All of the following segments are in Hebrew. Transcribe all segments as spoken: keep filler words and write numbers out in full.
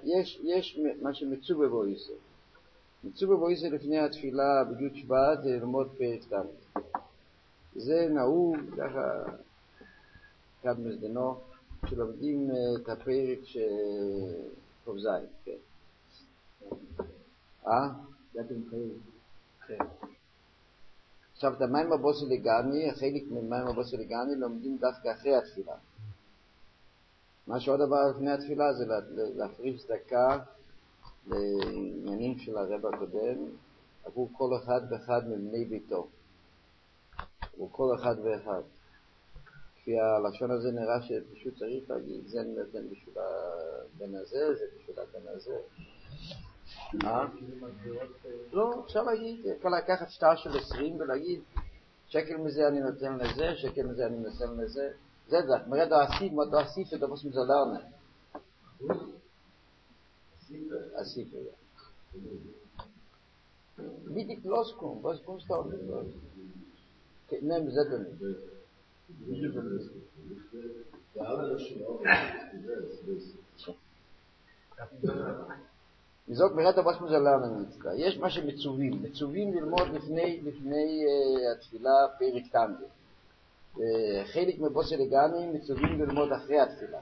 יש, יש מה שמצווה באויסר. מצווה באויסר לפני התפילה בי"ד שבט זה ללמוד פרק ת'. זה נהוג, ככה, אחד מזדנו, שלומדים את הפרק שטוב זין, כן. אה? ידתם חיים. כן. עכשיו, את המים הבוסר לגני, החלק ממים הבוסר לגני, לומדים דווקא אחרי התפילה. מה שעוד דבר לפני התפילה זה להפריש דקה לעניינים של הרב הקודם, עבור כל אחד ואחד מבני ביתו. עבור כל אחד ואחד. לפי הלשון הזה נראה שפשוט צריך להגיד, זה נתן בשביל הבן הזה, זה בשביל הבן הזה. אה? לא, אפשר להגיד, אפשר לקחת שטר של עשרים ולהגיד, שקל מזה אני נותן לזה, שקל מזה אני נותן לזה. זה זה, מרד האסיף, מה אתה אסיף, אתה פשוט מזלרנה. אסיף, ja. בדיוק לא סכום, לא סכום סתם. נם, זה דומה. מזוק מרד הבוס מזלרנה נצטה. יש מה שמצווים, מצווים ללמוד לפני, לפני התפילה פרק ת'. חלק מבוסר לגני מצווים ללמוד אחרי התפילה.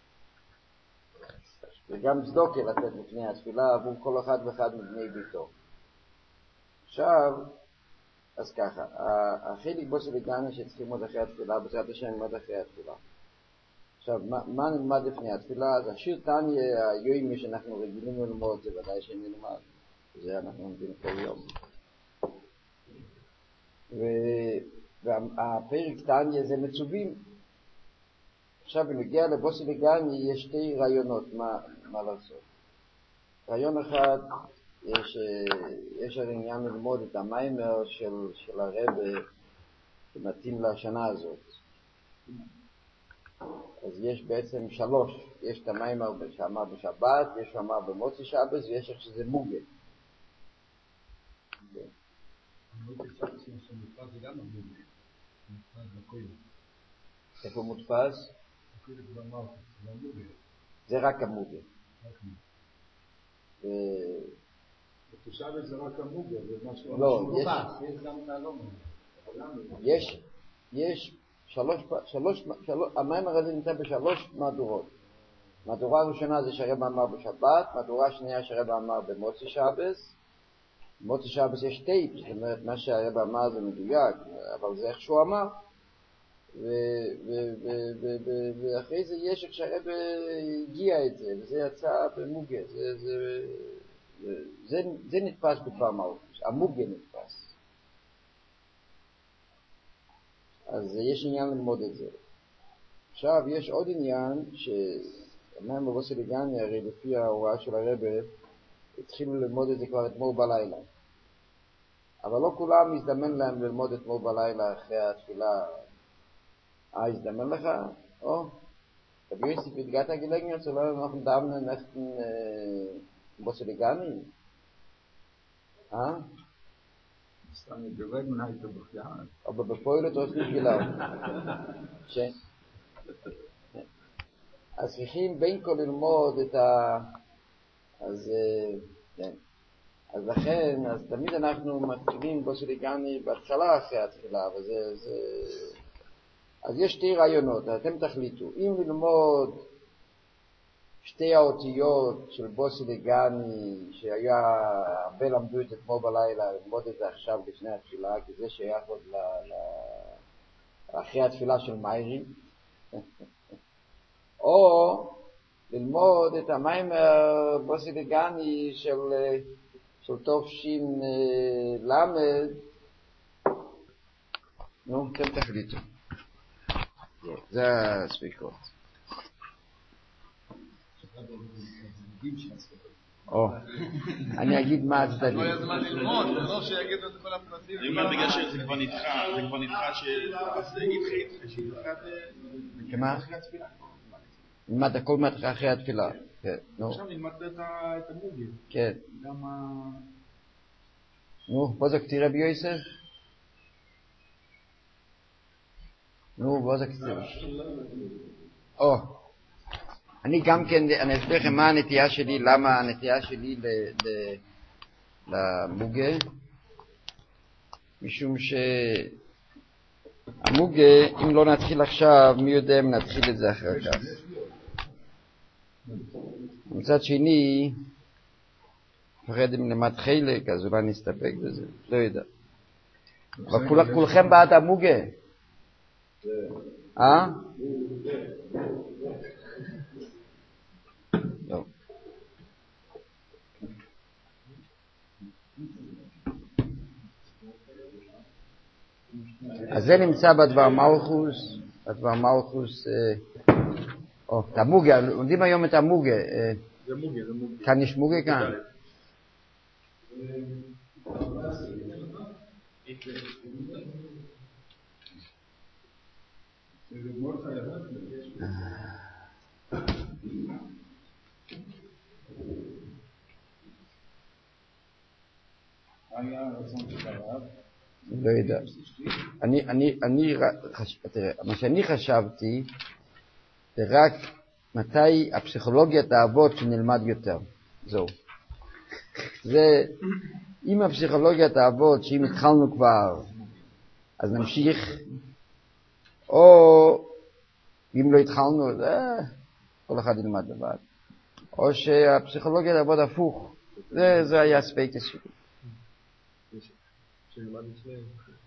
וגם צדוקה לתת לפני התפילה עבור כל אחד ואחד מבני ביתו. עכשיו, אז ככה, החלק בוסר לגני שצריכים ללמוד אחרי התפילה, בעזרת השם נלמד אחרי התפילה. עכשיו, מה, מה נלמד לפני התפילה? אז השיר תניה, היומי שאנחנו רגילים ללמוד, זה ודאי שנלמד. זה אנחנו לומדים כל יום. ו... והפרק תניה זה מצווים. עכשיו בנגיע לבוסר לגני יש שתי רעיונות מה, מה לעשות. רעיון אחד, יש, יש עניין ללמוד את המיימר של, של הרב שמתאים לשנה הזאת. אז יש בעצם שלוש, יש את המיימר שאמר בשבת, יש שאמר במוצאי שבת ויש איך שזה מוגה. איפה מודפס? זה רק המוגה. בתושבת זה רק המוגה, זה משהו מודפס. יש, יש שלוש, שלוש, המיימר הזה נמצא בשלוש מהדורות. מהדורה הראשונה זה שהרב אמר בשבת, מהדורה שנייה שהרב אמר במוצאי שבת. במוצאי שבת יש טייפ, זאת אומרת מה שהרב אמר זה מדויק, אבל זה איך שהוא אמר. ואחרי זה יש איך שהרב הגיע את זה, וזה יצא במוגה, זה נתפס בדבר מלכות, המוגה נתפס. אז יש עניין ללמוד את זה. עכשיו יש עוד עניין, שאומנם בבוסר לגני, הרי לפי ההוראה של הרב, התחילו ללמוד את זה כבר אתמול בלילה. אבל לא כולם הזדמן להם ללמוד אתמול בלילה אחרי התפילה. אה, הזדמן לך? או, רבי יוסף, התגעת הגלגניות, שלא אנחנו דאמנו נחתן בוסר לגני? אה? סתם גלגן היית בחייאת. אבל בפועלת עושים גילאו. ש... אז צריכים בין כה ללמוד את ה... אז... כן. אז לכן, אז תמיד אנחנו מתחילים בוסר לגני בהתחלה אחרי התחילה, וזה... זה... אז יש שתי רעיונות, אתם תחליטו. אם ללמוד שתי האותיות של בוסר לגני, שהיה הרבה למדו את זה כמו בלילה, ללמוד את זה עכשיו לפני התפילה, כי זה שייך עוד ל... ל... אחרי התפילה של מיירי. או ללמוד את המיימר בוסר לגני של, של טוב שין למד. נו, אתם תחליטו. זה הספיקות. או, אני אגיד מה הצדדים. לא היה זמן ללמוד, זה לא שיגידו את כל הפרטים. אני אומר בגלל שזה כבר נדחה, זה כבר נדחה אז ידחה, שידחה את... כמה? נלמד הכל מתחילה אחרי התפילה. עכשיו נלמד את המוגיה. כן. גם ה... נו, בוזק תראה ביוסף? נו, בוזק תראה. או. אני גם כן, אני אסביר לכם מה הנטייה שלי, למה הנטייה שלי למוגה, משום שהמוגה, אם לא נתחיל עכשיו, מי יודע אם נתחיל את זה אחר כך. מצד שני, פחד אם למד חלק, אז אולי נסתפק בזה, לא יודע. אבל כולכם בעד המוגה? אה? לא. אז זה נמצא בדבר מלכוס, בדבר מלכוס, או, את המוגה, לומדים היום את המוגה. זה מוגה, זה מוגה. כאן יש מוגה כאן? לא יודע. אני, אני, אני, תראה, מה שאני חשבתי, זה רק מתי הפסיכולוגיה תעבוד שנלמד יותר. זהו. זה, אם הפסיכולוגיה תעבוד, שאם התחלנו כבר, אז נמשיך, או אם לא התחלנו, זה, כל אחד ילמד לבד. או שהפסיכולוגיה תעבוד הפוך. זה, זה היה הספקטס שלי. שנלמד אצלנו.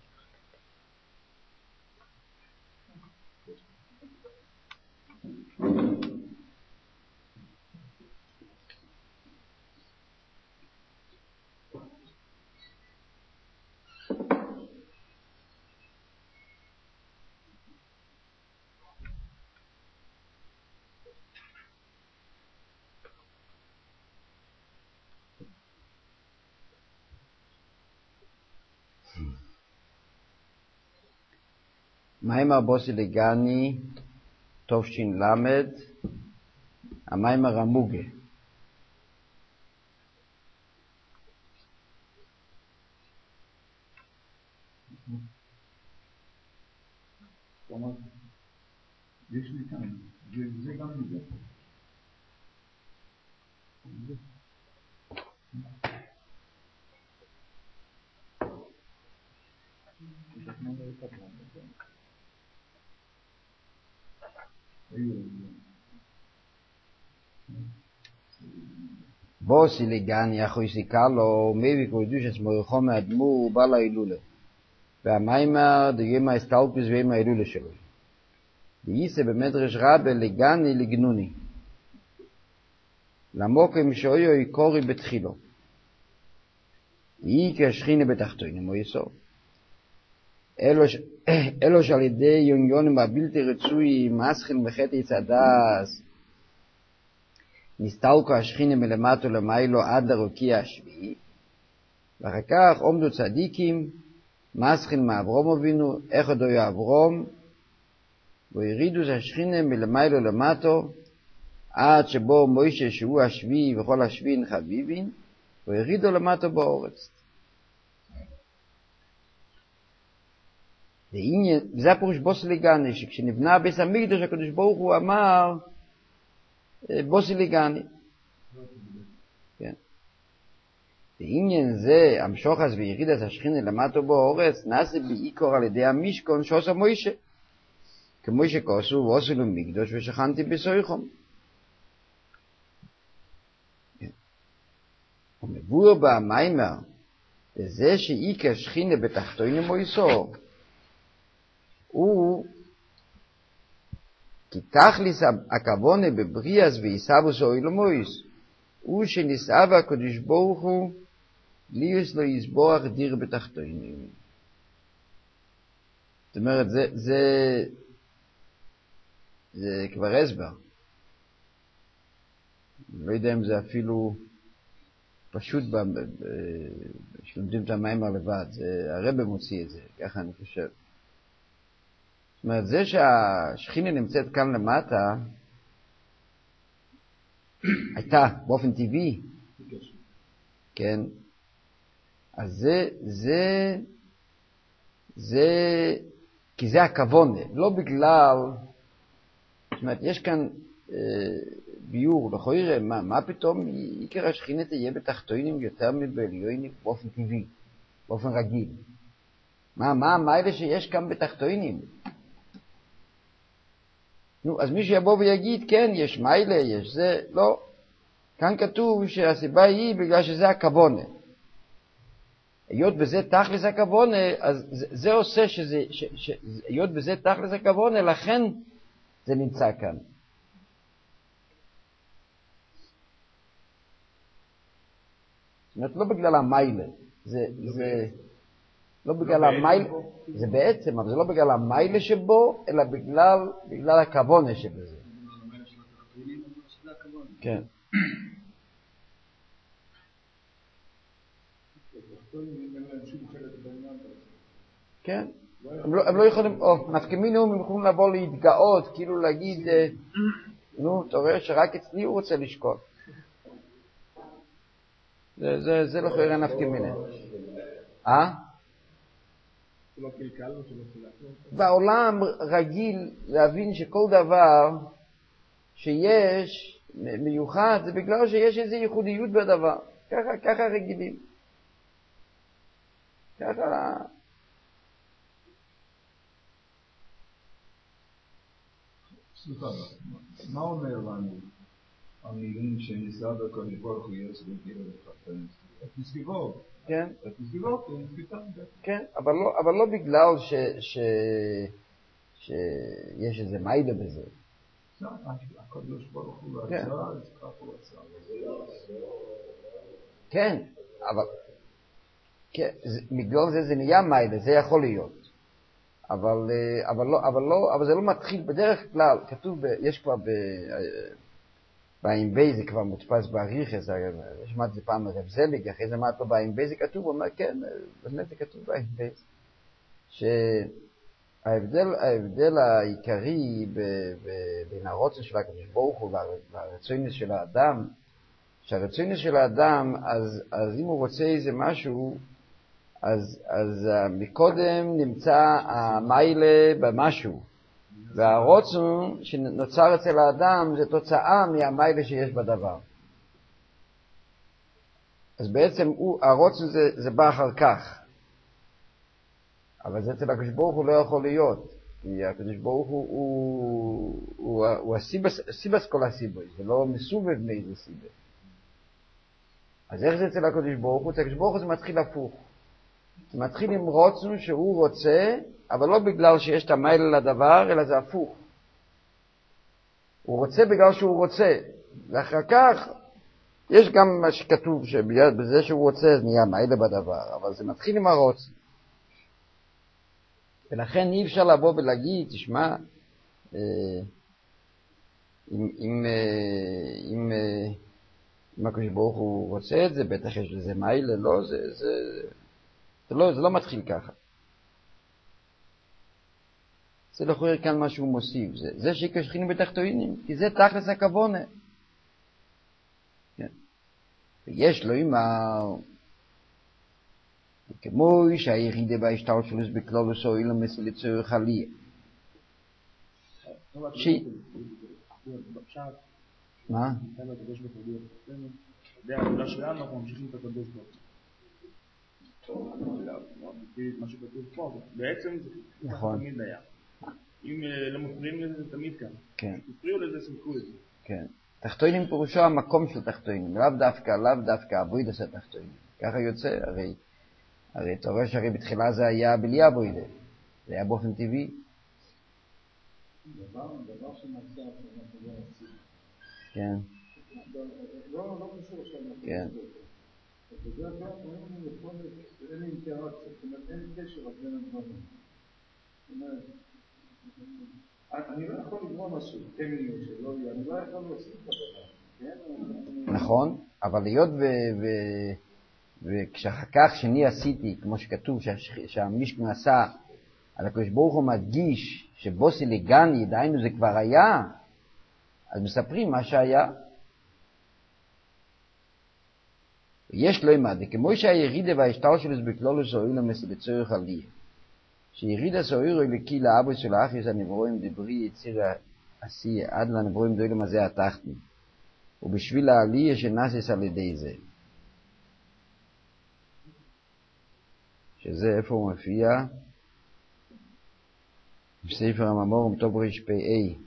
מיימר בוסי לגני, טוב שין למד, המיימר המוגה. יש לי כאן, זה גם מזה. בוסי לגני, אחוי סיקלו, מביא קודוש עצמו רחום מהדמור, בא להילולה. והמיימר דגים ההסתלפס ועם ההילולה שלו. וייסה במדרש רבה לגני לגנוני. למוקם שאויו יקורי בתחילו. ויהי כשכינה בתחתוני מויסו. אלו שעל ידי יוניונים הבלתי רצוי מסכן בחטא צדס נסתלקו השכינה מלמטו למיילו עד לרוקיע השביעי, ואחר כך עומדו צדיקים מסכן מאברום אבינו אחד היה אברום, והרידו את השכינה מלמיילו למטו עד שבו מוישה שהוא השביעי וכל השביעין חביבין, והרידו למטו באורץ. וזה הפירוש בוסי לגני, שכשנבנה ביס המקדש הקדוש ברוך הוא אמר בוסי לגני. כן. בעניין זה המשוחס וירידת השכינה למטו באורץ נעשה בעיקר על ידי המשכון שעושה מוישה, כמו שכעשו ועשו לו מקדוש ושכנתי בסויכום. כן. ומבואר במיימר וזה שעיקר שכינה בתחתוני מויסו הוא כי תכליס הכוונה בבריאס ועיסבוס אוילומויס הוא שנסעב הקדוש ברוך הוא ליוס לא יסבוח דיר בתחתונים. זאת אומרת, זה, זה, זה כבר הסבר. לא יודע אם זה אפילו פשוט שלומדים את המיימר לבד. זה, הרב מוציא את זה, ככה אני חושב. זאת אומרת, זה שהשכינה נמצאת כאן למטה, הייתה באופן טבעי, כן? אז זה, זה, זה, כי זה הכוונה, לא בגלל, זאת אומרת, יש כאן, ביור, לכויר, מה, מה פתאום עיקר השכינה תהיה בתחתונים יותר מבעליונים באופן טבעי, באופן רגיל? מה, מה המיילה שיש כאן בתחתונים? נו, אז מישהו יבוא ויגיד, כן, יש מיילה, יש זה, לא. כאן כתוב שהסיבה היא בגלל שזה הכוונה. היות בזה תכלס הכוונה, אז זה, זה עושה שזה, ש, ש, היות בזה תכלס הכוונה, לכן זה נמצא כאן. זאת אומרת, לא בגלל המיילה, זה, זה, לא בגלל המיילה, זה בעצם, אבל זה לא בגלל המיילה שבו, אלא בגלל, בגלל הכוונה שבזה. כן. כן, הם לא, הם לא יכולים, או, נפקמינו, הם יכולים לבוא להתגאות, כאילו להגיד, נו, אתה רואה שרק אצלי הוא רוצה לשקול. זה, זה, זה לא חיירה נפקמינו. אה? בעולם רגיל להבין שכל דבר שיש מיוחד, זה בגלל שיש איזו ייחודיות בדבר. ככה, ככה רגילים. ככה... סליחה, מה אומר לנו המילים שמשרד הקודש ברוך הוא יש בגיל לחתן? את מסביבו. כן. את מסביבו, כן, אבל לא, אבל לא בגלל ש, ש, שיש איזה מיילה בזה. הקודש ברוך הוא רצה, אז ככה הוא רצה. כן, אבל... כן, בגלל זה זה נהיה מיילה, זה יכול להיות. אבל, אבל, לא, אבל, לא, אבל זה לא מתחיל בדרך כלל, כתוב, ב, יש כבר ב... באינבי זה כבר מודפס באריכס, שמעת זה פעם רב זליג, אחרי זה מעט לו באינבי זה כתוב, הוא אומר, כן, באמת זה כתוב באינבי, שההבדל ההבדל העיקרי ב, ב, בין הרוצן של הקדוש ברוך הוא והרצוינס של האדם, שהרצוינס של האדם, אז, אז אם הוא רוצה איזה משהו, אז, אז מקודם נמצא המיילה במשהו, והרוצן שנוצר אצל האדם זה תוצאה מהמיילה שיש בדבר. אז בעצם הוא, הרוצן זה, זה בא אחר כך. אבל זה אצל הקדוש ברוך הוא לא יכול להיות. כי הקדוש ברוך הוא, הוא, הוא, הוא הסיבס, הסיבס כל הסיבוס, זה לא מסובב מאיזה סיבה. אז איך זה אצל הקדוש ברוך הוא? אצל הקדוש ברוך הוא זה מתחיל הפוך. זה מתחיל עם רוצן שהוא רוצה, אבל לא בגלל שיש את המיילה לדבר, אלא זה הפוך. הוא רוצה בגלל שהוא רוצה. ואחר כך, יש גם מה שכתוב, שבזה שהוא רוצה, זה נהיה מיילה בדבר, אבל זה מתחיל עם הרוצן. ולכן אי אפשר לבוא ולהגיד, תשמע, אם, אם, אם, אם הקדוש ברוך הוא רוצה את זה, בטח יש לזה מיילה, לא, זה, זה, זה לא, זה לא מתחיל ככה. זה לא חויר כאן מה שהוא מוסיף, זה, זה שכשכינו בתחתונים, כי זה תכלס הכוונה. כן. ויש לו אמר, כמו שהירידה בהשתלשלות בכלולוס או אילומס לצורך עלייה. ש... מה? זה העבודה שלנו, אנחנו ממשיכים את הקדוש ברוך הוא. מה שכתוב פה, בעצם זה תמיד היה. אם לא מפריעים לזה, זה תמיד כאן. כן. תפריעו לזה, סמכו את זה. כן. תחתונים פירושו המקום של תחתונים, לאו דווקא, לאו דווקא, אבוידה של תחתונים. ככה יוצא, הרי, הרי אתה רואה שהרי בתחילה זה היה בלי אבוידה. זה היה באופן טבעי. דבר, דבר שמצא שאנחנו לא עושים. כן. לא, לא קשור שאנחנו לא כן. בדרך כלל, אין יכולת, אין אינטראקציה, זאת אומרת, אין קשר בין הדברים. זאת אומרת, אני לא יכול לגרום משהו, טמניות שלא יהיה, אני לא יכול להוסיף לדבר. נכון, אבל היות וכשאחר כך שאני עשיתי, כמו שכתוב, שהמישכן עשה, על הקדוש ברוך הוא מדגיש שבוסי לגני, דהיינו זה כבר היה, אז מספרים מה שהיה. יש לו אימא, וכמו שהירידה וההשתלשלות בכלולוס או אילומס לצורך עלייה, שירידה סועירו לקהילה אבו של האחיס הנברואים דברי יציר עשייה, עד לנברואים דוילם הזה התחתן. ובשביל העלייה שנעשס על ידי זה. שזה איפה הוא מופיע? בספר המאמור ומטוב ריש פי איי.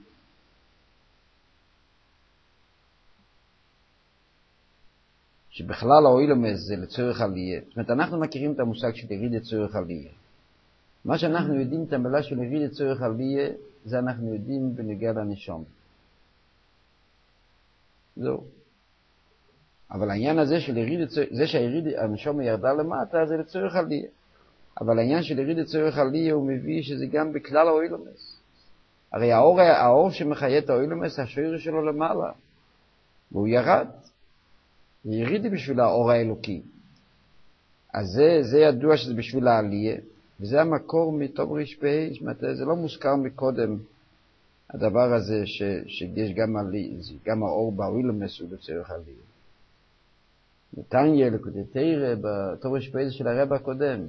שבכלל האוילומס זה לצורך עלייה. זאת אומרת, אנחנו מכירים את המושג של יריד לצורך עלייה. מה שאנחנו יודעים את המילה של יריד לצורך עלייה, זה אנחנו יודעים בנוגע לנשום. זהו. אבל העניין הזה של יריד, זה שהיריד, הנשום ירדה למטה, זה לצורך עלייה. אבל העניין של יריד לצורך עלייה הוא מביא שזה גם בכלל האוילומס. הרי האור, האור שמחיה את האוילומס, השוער שלו למעלה. והוא ירד. זה ירידי בשביל האור האלוקי. אז זה, זה ידוע שזה בשביל העלייה. וזה המקור מטוב ריש פי, זה לא מוזכר מקודם, הדבר הזה ש, שיש גם, עלי, גם האור באוילומס הוא לצורך עלייה. נתניה לקודתירה בטוב ריש פי של הרב הקודם.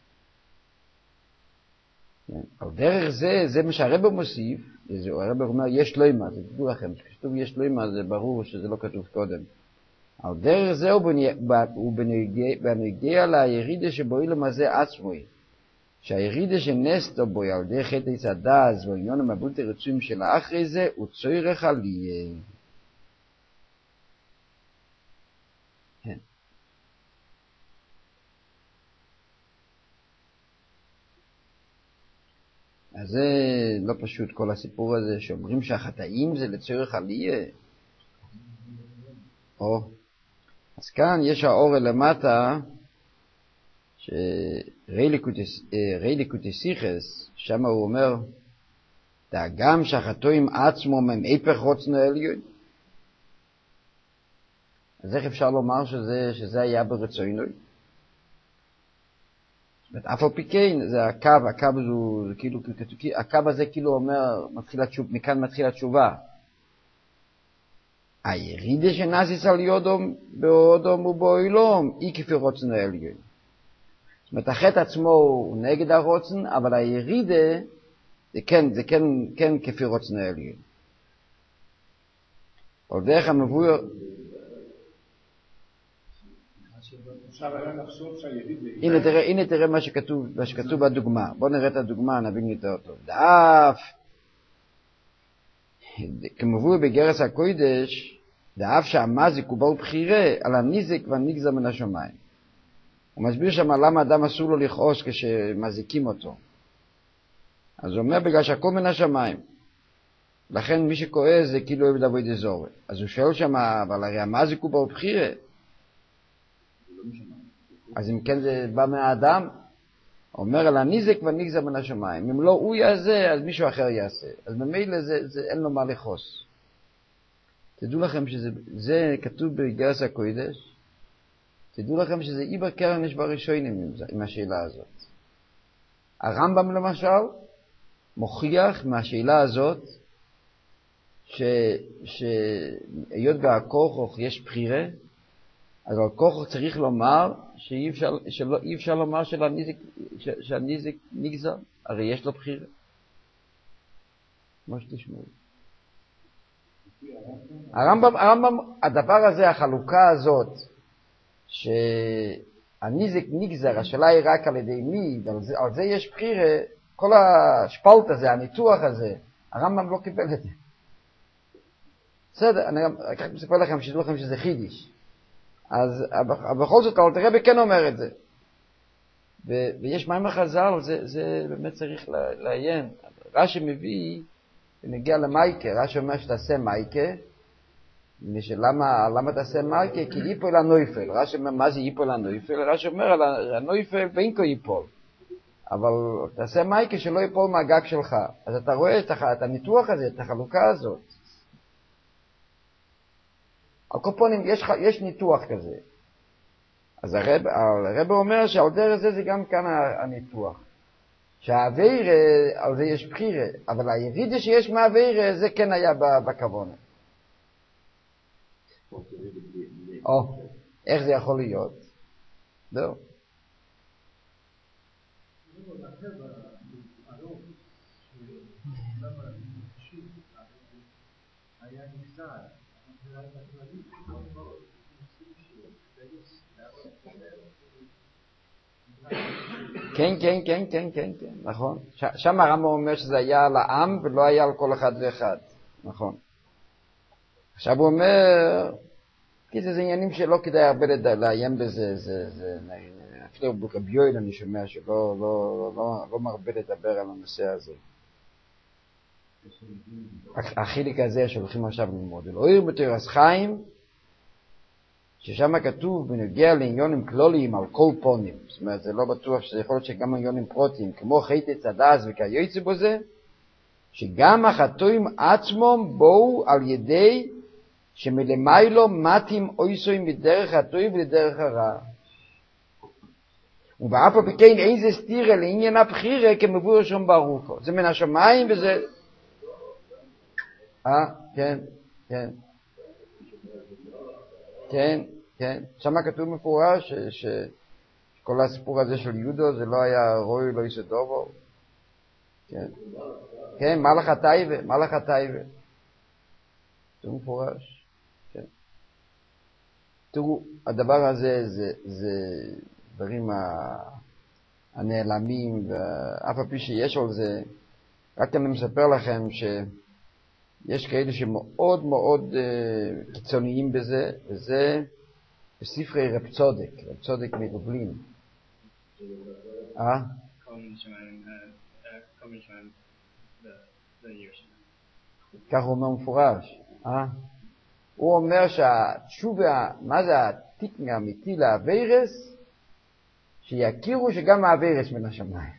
על דרך זה, זה מה שהרב מוסיף, הרב אומר יש לו אימה, זה תדעו לכם, כשכתוב יש לו אימה זה ברור שזה לא כתוב קודם. על דרך זה הוא בנגיע לירידה שבאוילום הזה עצמוי, שהירידה שנסתו בו על דרך חטא עץ הדעת ועניון הבלתי רצויים שלה אחרי זה הוא צורך עלייה. כן. אז זה לא פשוט כל הסיפור הזה שאומרים שהחטאים זה לצורך עלייה. או אז כאן יש האור למטה שראי ליקוטסיכס, שם הוא אומר דאגם שהחטאים עצמו הם היפך רוצנו עליון. אז איך אפשר לומר שזה, שזה היה ברצונו? אף על פי כן, זה הקו, הקו זה כאילו, הקו הזה כאילו אומר, מתחיל התשוב, מכאן מתחיל התשובה. הירידה שנעשית על יודום, באודום ובאוילום, היא כפי רוצנו עליון. זאת אומרת, החטא עצמו הוא נגד הרוצן, אבל הירידה, זה כן, זה כן, כן כפי רוצנו עליון. על דרך המבואר, הנה תראה, הנה תראה מה שכתוב, מה שכתוב בדוגמה. בוא נראה את הדוגמה, נבין יותר טוב. דאף, כמבואר בגרס הקודש, דאף שהמזיק הוא בעל בחירה על הניזק והנגזר מן השמיים. הוא מסביר שם למה אדם אסור לו לכעוס כשמזיקים אותו. אז הוא אומר בגלל שהכל מן השמיים. לכן מי שכועס זה כאילו אוהב לעבוד אזור. אז הוא שואל שם, אבל הרי המזיק הוא בעל בחירה. אז אם כן זה בא מהאדם, אומר על הניזק והנגזר מן השמיים. אם לא הוא יעשה, אז מישהו אחר יעשה. אז ממילא זה, זה אין לו מה לחוס. תדעו לכם שזה זה כתוב בגרס הקודש, תדעו לכם שזה איבר קרן יש בראשונים עם, עם השאלה הזאת. הרמב"ם למשל מוכיח מהשאלה הזאת שהיות בהכוחוך יש בחירה, אז על כוחוך צריך לומר שאי אפשר, שלא, אי אפשר לומר שהניזק, שהניזק נגזר, הרי יש לו בחירה. מה שתשמעו. הרמב"ם, הרמב"ם, הדבר הזה, החלוקה הזאת, שהניזק נגזר, השאלה היא רק על ידי מי, ועל זה, על זה יש בחירה, כל השפלט הזה, הניתוח הזה, הרמב"ם לא קיבל את זה. בסדר, אני רק מספר לכם, שתדעו לכם שזה חידיש. אז בכל זאת, אלתר רבי כן אומר את זה. ויש מים החז"ל, זה, זה באמת צריך לעיין. רש"י מביא, ונגיע למייקה, רש"י אומר שתעשה מייקה, למה, למה תעשה מייקה? כי ייפול הנויפל. רש"י אומר, מה זה ייפול הנויפל? רש"י אומר, הנויפל ואין כה ייפול. אבל תעשה מייקה שלא ייפול מהגג שלך. אז אתה רואה את הניתוח הזה, את החלוקה הזאת. על כל פנים, יש, יש ניתוח כזה. אז הרב, הרב אומר שעל דרך זה זה גם כאן הניתוח. שהעביר, על זה יש בחירה, אבל הירידה שיש מהעביר, זה כן היה בכוונה. או, איך זה יכול להיות? לא. כן, כן, כן, כן, כן, כן, נכון. שם הרמב"ם אומר שזה היה על העם ולא היה על כל אחד ואחד, נכון. עכשיו הוא אומר, כי זה עניינים שלא כדאי הרבה לעיין בזה, זה, זה, אפילו רבי יואל אני שומע שלא לא, לא, לא מרבה לדבר על הנושא הזה. החלק הזה שהולכים עכשיו ללמוד, אלוהיר בתורס חיים, ששם כתוב בנוגע לעניונים כלוליים על כל פונים, זאת אומרת זה לא בטוח שזה יכול להיות שגם עניונים פרוטיים, כמו חטא צדס וכיוצא בזה, שגם החטאים עצמם בואו על ידי שמלמיילו מתים אויסוים מדרך הטוב לדרך הרע. ובאף על פי כן אין זה סתירה לעניין הבחירה כמבואר שם ברוך. זה מן השמיים וזה... אה, כן, כן. כן, כן. שם כתוב מפורש שכל הסיפור הזה של יהודו זה לא היה רוי, לא יסוד דובו. כן. כן, מלאך הטייבה, מלאך הטייבה. זה מפורש. תראו, הדבר הזה זה, זה דברים הנעלמים, ואף על פי שיש על זה, רק אני מספר לכם שיש כאלה שמאוד מאוד uh, קיצוניים בזה, וזה בספרי רב צודק, רב צודק מלובלין. אה? כך הוא אומר מפורש. אה? הוא אומר שהתשובה, מה זה התיקן האמיתי לעבירס? שיכירו שגם העבירס מן השמיים.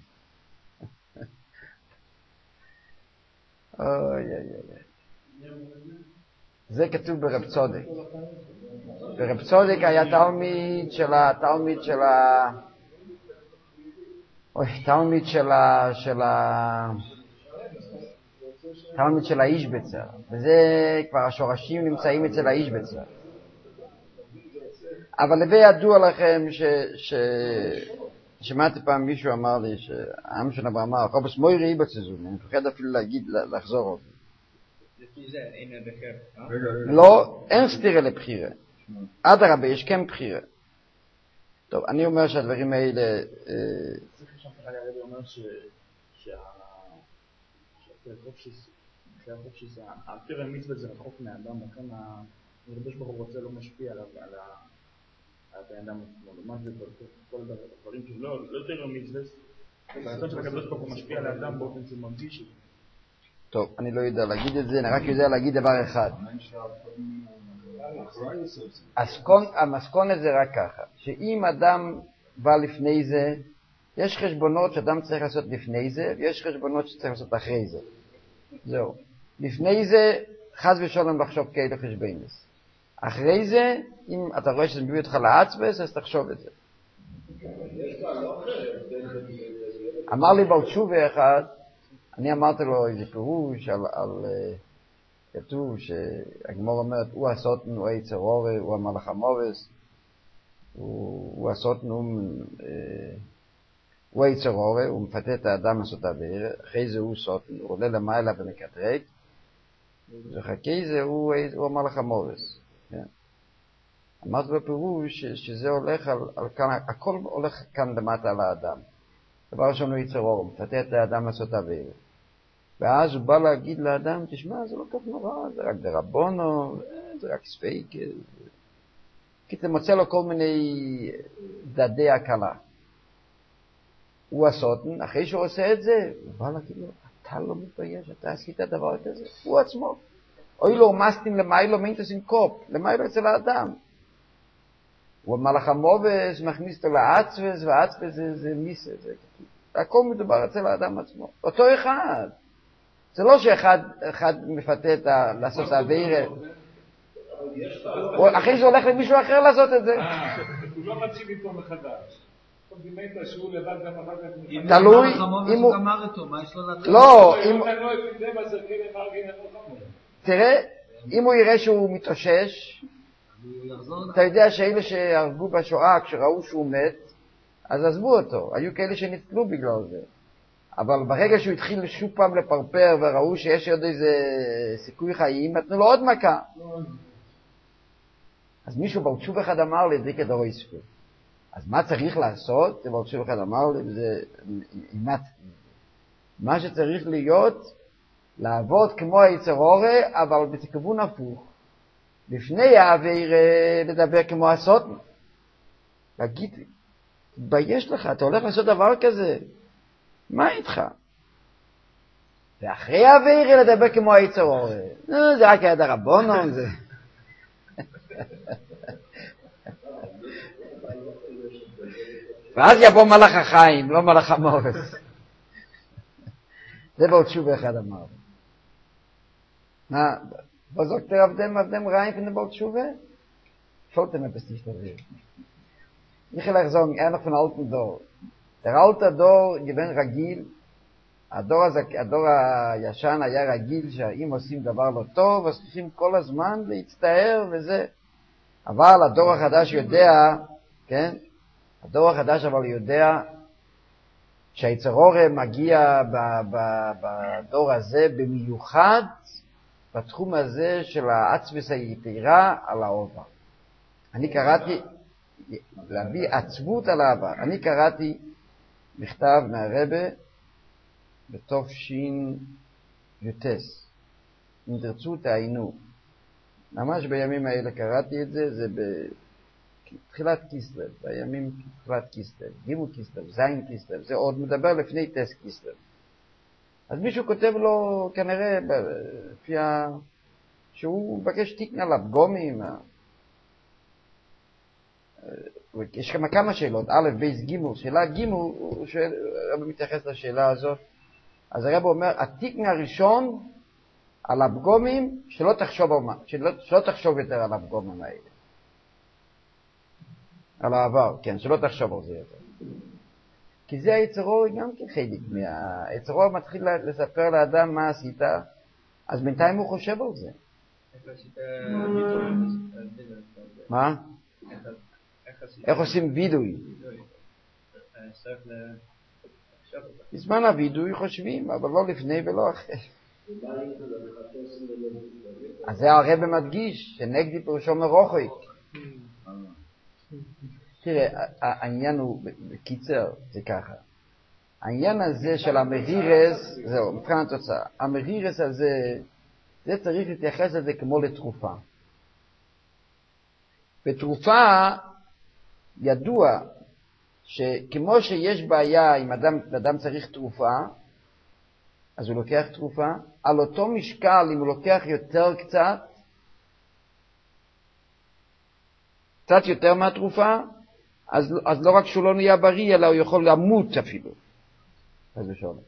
אוי אוי אוי. זה כתוב ברב צודק. ברב צודק היה תלמיד של התלמיד של ה... אוי, תלמיד של ה... של ה... תלמיד של האיש בצר, וזה כבר השורשים נמצאים אצל האיש בצר. אבל לבי ידוע לכם ש... ש... שמעתי פעם מישהו אמר לי שהעם שלנו אמר, חובס מוירי איבא צזון, אני מפחד אפילו להגיד, לחזור עוד. לפי זה אין בחר? לא, אין סתירה לבחירה. עד הרבה, יש כן בחירה. טוב, אני אומר שהדברים האלה... צריך לשם ככה להרבי אומר ש... אחרי החופשי זה, הפיר המצווה זה רחוק מהאדם, לכן הקדוש ברוך הוא רוצה לא משפיע על האדם עצמו. למה זה כל הדברים שלא, לא יותר המצווה, והרצון של הקדוש ברוך הוא משפיע על האדם באופן שמרגיש. טוב, אני לא יודע להגיד את זה, אני רק יודע להגיד דבר אחד. המסכונת זה רק ככה, שאם אדם בא לפני זה, יש חשבונות שאדם צריך לעשות לפני זה, ויש חשבונות שצריך לעשות אחרי זה. זהו. לפני זה, חס ושלום לחשוב כאלה חשבונס. אחרי זה, אם אתה רואה שזה מביא אותך לעצבס, אז תחשוב את זה. אמר לי בעל תשובה אחד, אני אמרתי לו איזה פירוש על, על כתוב שהגמור אומרת, הוא הסוטן, הוא היצר אורי, הוא המלאך המובס, הוא, הוא הסוטן, הוא... הוא היצר אורי, הוא מפתה את האדם לעשות עביר, אחרי זה הוא סוטן, הוא עולה למעלה ומקטרק, וחכי זה הוא, הוא המלאך המובס. כן. אמרתי בפירוש שזה הולך על, על כאן, הכל הולך כאן למטה על האדם. דבר ראשון הוא יצר אורי, הוא מפתה את האדם לעשות עביר. ואז הוא בא להגיד לאדם, תשמע, זה לא כך נורא, זה רק דרבונו, זה רק ספייק. כי אתה מוצא לו כל מיני דדי הקלה. הוא הסוטן, אחרי שהוא עושה את זה, הוא בא להגיד לו, אתה לא מתבייש, אתה עשית דבר כזה, הוא עצמו. אוי לו, מסטין למיילו מיינטוס עם קופ, למיילו אצל האדם. הוא המלאך המובס, מכניס אותו לעצבס, והעצבס זה, זה מיסה, זה כתוב. הכל מדובר אצל האדם עצמו. אותו אחד. זה לא שאחד אחד מפתה את ה... לעשות את העבירה. אחרי זה הולך למישהו אחר לעשות את זה. הוא לא מתחיל איתו מחדש. תלוי אם הוא... לא, אם... תראה, אם הוא יראה שהוא מתאושש, אתה יודע שאלה שהרגו בשואה כשראו שהוא מת, אז עזבו אותו. היו כאלה שניצלו בגלל זה. אבל ברגע שהוא התחיל שוב פעם לפרפר וראו שיש עוד איזה סיכוי חיים, נתנו לו עוד מכה. אז מישהו בעל תשובה אחד אמר לי, זה כדור יספר. אז מה צריך לעשות? זה בעל תשובה אחד אמר לי, זה אימת. מה שצריך להיות, לעבוד כמו היצר אורה, אבל בכיוון הפוך. לפני העביר לדבר כמו הסוטן. להגיד לי, תתבייש לך, אתה הולך לעשות דבר כזה. מה איתך? ואחרי העביר לדבר כמו היצר אורה. זה רק היד הרבונון, זה... ואז יבוא מלאך החיים, לא מלאך המורס. זה בעוד שוב אחד אמר. מה, בזוקת עבדם עבדם רעים פני בעוד שוב? שולתם אפס תשתביר. Ich will euch sagen, er noch von alten Dor. Der alte Dor gewinnt רגיל, הדור הזה, הדור הישן היה רגיל שאם עושים דבר לא טוב, אז צריכים כל הזמן להצטער וזה. אבל הדור החדש יודע, כן? הדור החדש אבל יודע שהיצר אורה מגיע בדור הזה במיוחד בתחום הזה של העצמס היתירה על העובר. אני קראתי, להביא עצבות על העבר. אני קראתי מכתב מהרבא בתוף שין יוטס. אם תרצו תעיינו. ממש בימים האלה קראתי את זה, זה בתחילת כיסלב, בימים תחילת כיסלב, גימו כיסלב, זין כיסלב, זה עוד מדבר לפני טס כיסלב. אז מישהו כותב לו כנראה, לפי ה... שהוא מבקש תיקן עליו, גומים. יש כמה כמה שאלות, א', בייס גימו, שאלה גימו, הוא שואל, הרב מתייחס לשאלה הזאת. אז הרב אומר, התיקן הראשון על הפגומים, שלא תחשוב, שלא, שלא תחשוב יותר על הפגומים האלה. על העבר, כן, שלא תחשוב על זה יותר. כי זה היצר אורה גם כחלק מה... היצר אורה מתחיל לספר לאדם מה עשית, אז בינתיים הוא חושב על זה. מה? איך עושים וידוי? בזמן הוידוי חושבים, אבל לא לפני ולא אחרי. אז זה הרב מדגיש, שנגדי פירושו מרוחק. תראה, העניין הוא, בקיצר, זה ככה. העניין הזה של המרירס, זהו, מבחן התוצאה. המרירס הזה, זה צריך להתייחס לזה כמו לתרופה. בתרופה ידוע שכמו שיש בעיה אם אדם, אדם צריך תרופה, אז הוא לוקח תרופה, על אותו משקל, אם הוא לוקח יותר קצת, קצת יותר מהתרופה, אז, אז לא רק שהוא לא נהיה בריא, אלא הוא יכול למות אפילו. אז זה שונה.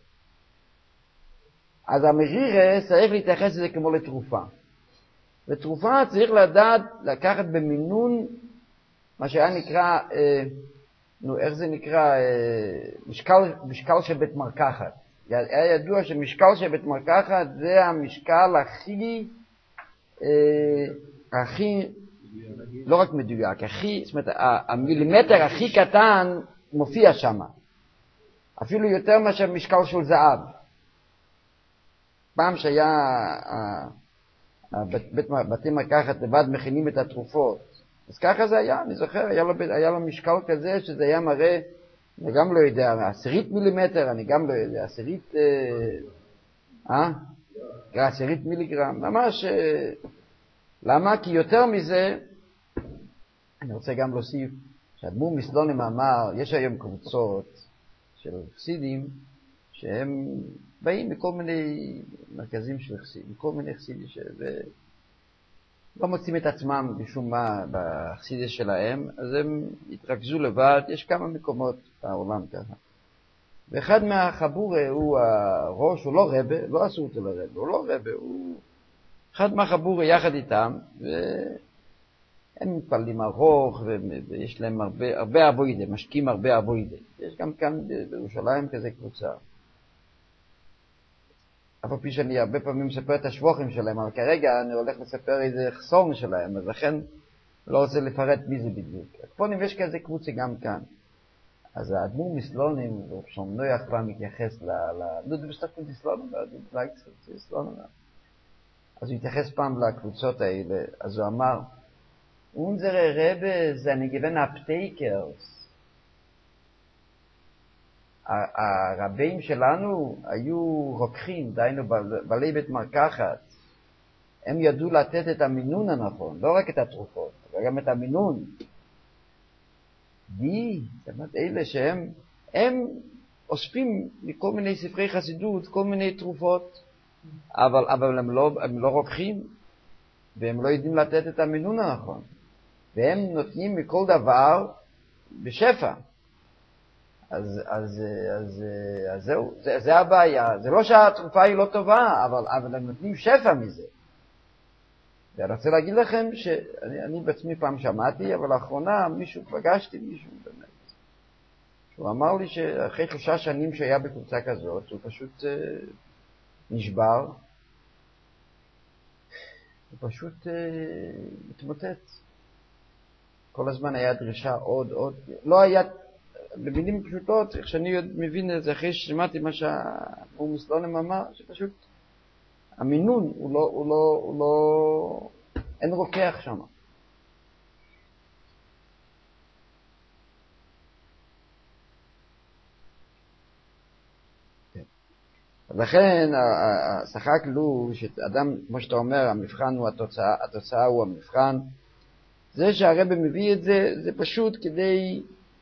אז המרירס צריך להתייחס לזה כמו לתרופה. ותרופה צריך לדעת, לקחת במינון, מה שהיה נקרא, אה, נו, איך זה נקרא, אה, משקל, משקל של בית מרקחת. היה ידוע שמשקל של בית מרקחת זה המשקל הכי, אה, הכי, לא רק מדויק, הכי, זאת אומרת, המילימטר הכי קטן מופיע שם. אפילו יותר מאשר משקל של זהב. פעם שהיה, בית, בתי מרקחת לבד מכינים את התרופות. אז ככה זה היה, אני זוכר, היה לו, היה לו משקל כזה שזה היה מראה, אני גם לא יודע, עשירית מילימטר, אני גם לא יודע, עשירית, אה? אה? עשירית מיליגרם, ממש, אה, למה? כי יותר מזה, אני רוצה גם להוסיף, שהאדמו"ר מסלונים אמר, יש היום קבוצות של חסידים, שהם באים מכל מיני מרכזים של חסידים, מכל מיני חסידים ש... לא מוצאים את עצמם בשום מה בחסידות שלהם, אז הם התרכזו לבד, יש כמה מקומות בעולם ככה. ואחד מהחבורה הוא הראש, הוא לא רבה, לא עשו אותו לרבה, הוא לא רבה, הוא אחד מהחבורה יחד איתם, והם מתפללים ארוך, ויש להם הרבה, הרבה אבוידה, משקיעים הרבה אבוידה. יש גם כאן בירושלים כזה קבוצה. אף פי שאני הרבה פעמים מספר את השבוחים שלהם, אבל כרגע אני הולך לספר איזה חסון שלהם, אז לכן לא רוצה לפרט מי זה בדיוק. פה יש כזה קבוצה גם כאן. אז האדמו"ר מסלונים, שם נויח פעם מתייחס ל... נו, זה בסתכלות מסלונים, זה מסלונים. אז הוא התייחס פעם לקבוצות האלה, אז הוא אמר, unsere Rebbe seine gewähne Apteikers. הרבים שלנו היו רוקחים, דיינו בעלי בית מרקחת. הם ידעו לתת את המינון הנכון, לא רק את התרופות, אבל גם את המינון. די, זאת אומרת, אלה שהם, הם אוספים מכל מיני ספרי חסידות, כל מיני תרופות, אבל, אבל הם לא, הם לא רוקחים, והם לא יודעים לתת את המינון הנכון. והם נותנים מכל דבר בשפע. אז, אז, אז, אז זהו, זה, זה הבעיה. זה לא שהתרופה היא לא טובה, אבל, אבל הם נותנים שפע מזה. ואני רוצה להגיד לכם שאני אני בעצמי פעם שמעתי, אבל לאחרונה מישהו, פגשתי מישהו באמת. הוא אמר לי שאחרי שלושה שנים שהיה בקבוצה כזאת, הוא פשוט אה, נשבר. הוא פשוט אה, מתמוטט. כל הזמן היה דרישה עוד, עוד. לא היה, במילים פשוטות, איך שאני מבין את זה, אחרי ששמעתי מה שהאדמו"ר מסלונים אמר, שפשוט המינון הוא לא, הוא לא, הוא לא, אין רוקח שם. לכן, השחק לו, שאדם, כמו שאתה אומר, המבחן הוא התוצאה, התוצאה הוא המבחן. זה שהרבא מביא את זה, זה פשוט כדי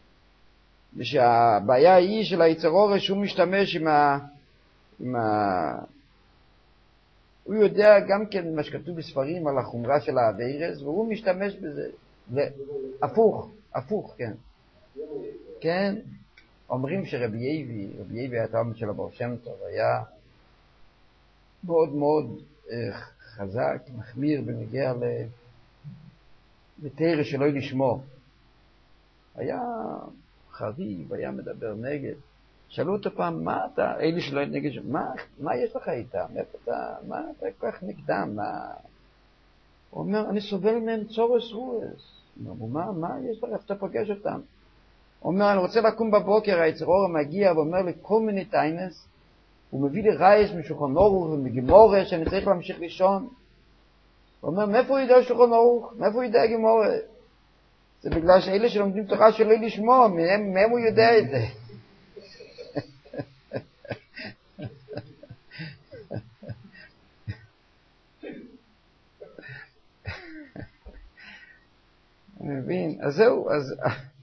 שהבעיה היא של היצר אור, שהוא משתמש עם ה... עם ה... הוא יודע גם כן מה שכתוב בספרים על החומרה של האווירס, והוא משתמש בזה. הפוך, הפוך, כן. כן, אומרים שרבי יבי, רבי יבי היה תלמיד של הבעל שם טוב, היה מאוד מאוד חזק, מחמיר בנגיע ל... ותרא שלא לשמור. היה חריב, היה מדבר נגד. שאלו אותו פעם, מה אתה, אלה שלא נגד, מה, מה יש לך איתם? איפה אתה, מה אתה כל כך נגדם? מה? הוא אומר, אני סובל מהם צורס רועס. הוא אומר, מה, מה יש לך? איפה אתה פוגש אותם? הוא אומר, אני רוצה לקום בבוקר, היצר אור מגיע ואומר לי כל מיני טיינס, הוא מביא לי רייס משולחן אורוך ומגימורה שאני צריך להמשיך לישון. הוא אומר, מאיפה הוא יודע שולחן אורוך? מאיפה הוא יודע גימורה? זה בגלל שאלה שלומדים תורה שלא לשמוע, מהם, מהם הוא יודע את זה. אני מבין, אז זהו, אז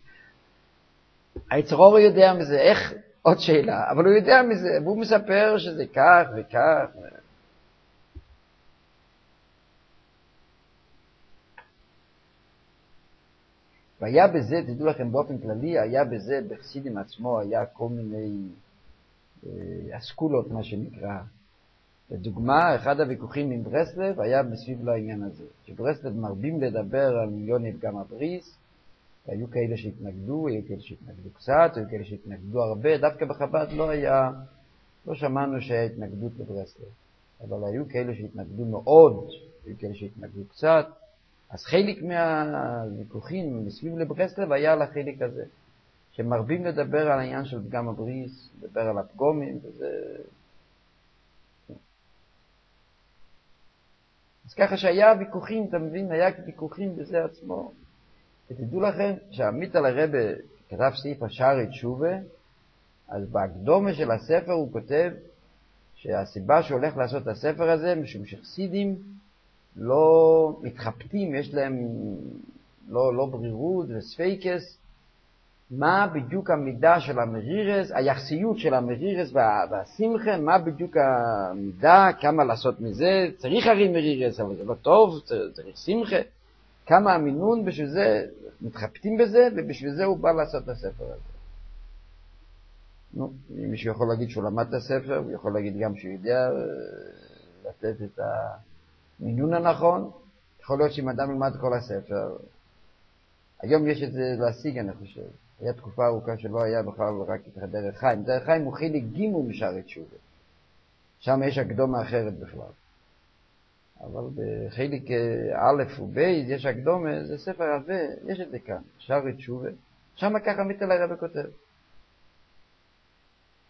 היצר אור יודע מזה, איך, עוד שאלה, אבל הוא יודע מזה, והוא מספר שזה כך וכך. והיה בזה, תדעו לכם באופן כללי, היה בזה, בחסידים עצמו, היה כל מיני אה, אסכולות, מה שנקרא. לדוגמה, אחד הוויכוחים עם ברסלב היה מסביב לעניין הזה. שברסלב מרבים לדבר על מיליוני פגם הבריס, והיו כאלה שהתנגדו, היו כאלה שהתנגדו קצת, היו כאלה שהתנגדו הרבה, דווקא בחב"ד לא היה, לא שמענו שהיה התנגדות לברסלב. אבל היו כאלה שהתנגדו מאוד, היו כאלה שהתנגדו קצת, אז חלק מהוויכוחים מסביב לברסלב היה על החלק הזה, שמרבים לדבר על העניין של פגם הבריס, לדבר על הפגומים, וזה... אז ככה שהיה ויכוחים, אתה מבין, היה ויכוחים בזה עצמו. ותדעו לכם שהעמית על הרבה כתב סעיף השערי תשובה, אז בהקדומה של הספר הוא כותב שהסיבה שהוא הולך לעשות את הספר הזה, משום שחסידים לא מתחפטים, יש להם לא, לא ברירות וספייקס, מה בדיוק המידה של המרירס, היחסיות של המרירס וה, והשמחה, מה בדיוק המידה, כמה לעשות מזה, צריך הרי מרירס, אבל זה לא טוב, צריך שמחה, כמה המינון, בשביל זה מתחפטים בזה, ובשביל זה הוא בא לעשות את הספר הזה. נו, אם מישהו יכול להגיד שהוא למד את הספר, הוא יכול להגיד גם שהוא יודע לתת את המינון הנכון, יכול להיות שאם אדם למד כל הספר, היום יש את זה להשיג, אני חושב. היה תקופה ארוכה שלא היה בכלל רק את דרך חיים. דרך חיים הוא חלק גימו משערי תשובה. שם יש הקדומה אחרת בכלל. אבל בחלק א' וב' יש הקדומה, זה ספר עבה, יש את זה כאן, שערי תשובה. שם ככה מיטל הרבה כותב.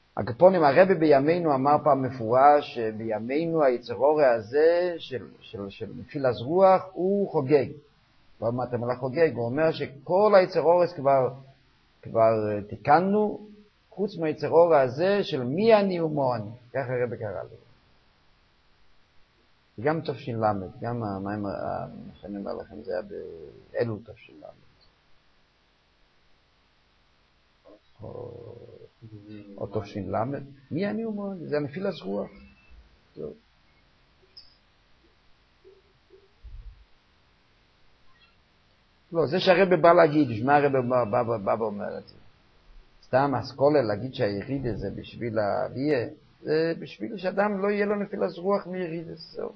הקפונים, הרבי בימינו אמר פעם מפורש, בימינו היצרור הזה של, של, של נפילת רוח הוא חוגג. לא מה אתם על החוגג, הוא אומר שכל היצרורס כבר, כבר תיקנו, חוץ מהיצרור הזה של מי אני ומו אני. ככה הרבי קרא לו. גם תופשין למד, גם המים שאני אומר לכם, זה היה באלו תופשין למד. או, או תופשין למד. מי אני ומו אני? זה הנפילת רוח. טוב. לא, זה שהרבא בא להגיד, מה הרבא בא, בא, בא, בא ואומר את זה? סתם אסכולה להגיד שהיריד הזה בשביל האביה, זה בשביל שאדם לא יהיה לו נפילת רוח מיריד, זהו.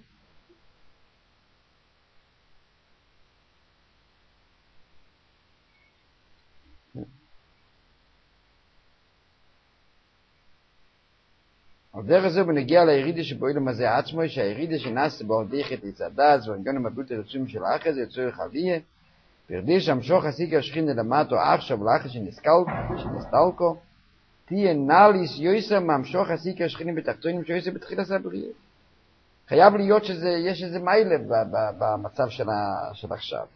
על דרך זה הוא נגיע לירידה שבאילום הזה עצמו, שהירידה שנעשה בו דייכת לצדס, והנגון המבלות הרצויים של האחר זה יוצא חביה, פרדי שהמשוך הסיקר שכינה למטו עכשיו לאחר שנסתלקו, תהיה נאליס יויסר מהמשוך הסיקר שכינה בתחתונים שיויסר בתחילת הבריאה. חייב להיות שזה, יש איזה מיילה במצב של, של עכשיו.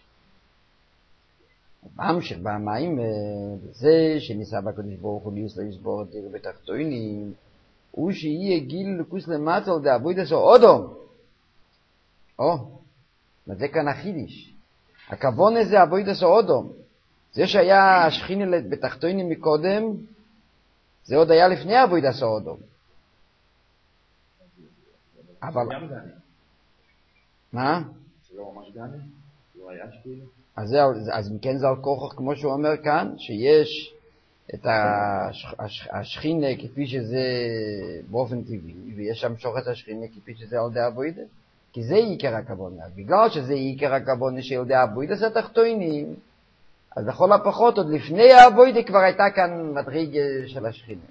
בהמשך במים, זה שניסה בקדוש ברוך הוא ליוס ליסבור את דירה בתחתונים, הוא שיהיה גיל לקוס למטה על דאבוי דסו אודום. או, זה כאן החידיש. הכוון הזה אבוי דסו אודום. זה שהיה השכינה בתחתונים מקודם, זה עוד היה לפני אבוי דסו אודום. אבל... מה? זה לא ממש גני? לא היה שכינה? אז, אז מכן זה על כוחך, כמו שהוא אומר כאן, שיש את השכינה כפי שזה באופן טבעי, ויש שם שוחת השכינה כפי שזה על די אבוידה, כי זה עיקר הכוונה. בגלל שזה עיקר הכוונה של די אבוידה, זה התחתונים, אז לכל הפחות עוד לפני האבוידה כבר הייתה כאן מדריג של השכינה.